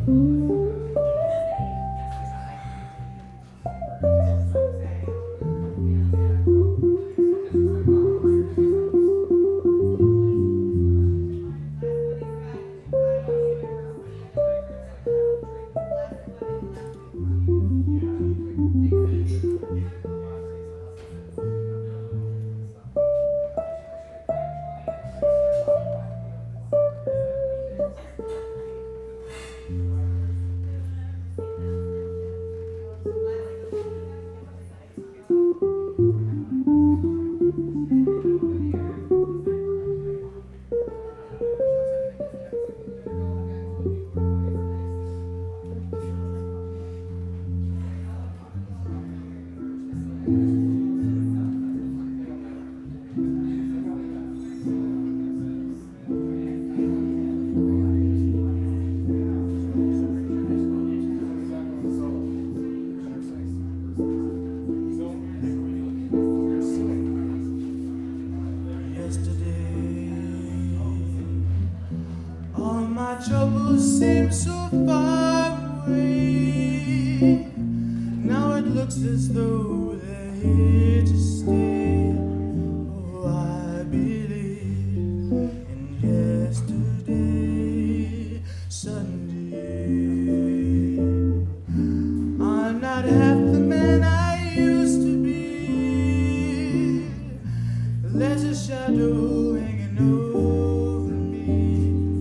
My troubles seem so far away. Now it looks as though they're here to stay. Oh, I believe in yesterday, Sunday. I'm not half the man I used to be. There's a shadow hanging over me.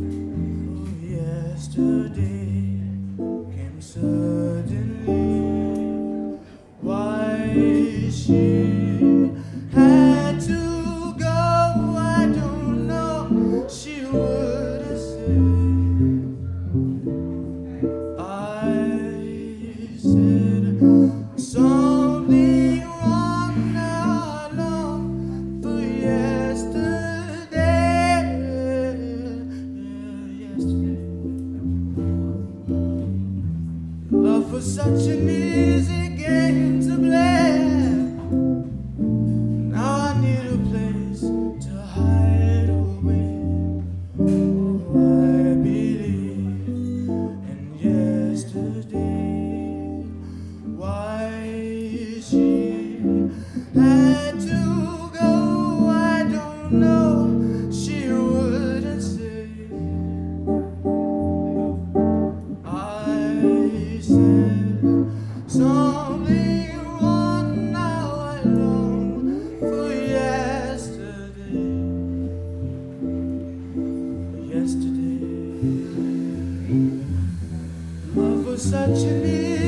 Yesterday came suddenly. Why she had to go, I don't know. She would have said. I said something wrong now, I long for yesterday. Yesterday. Love was such an easy game to play. Now I need a place to hide away. Oh, I believe in yesterday. Why she had to go, I don't know. She wouldn't say. Something wrong now, I long for yesterday. Yesterday, love was such an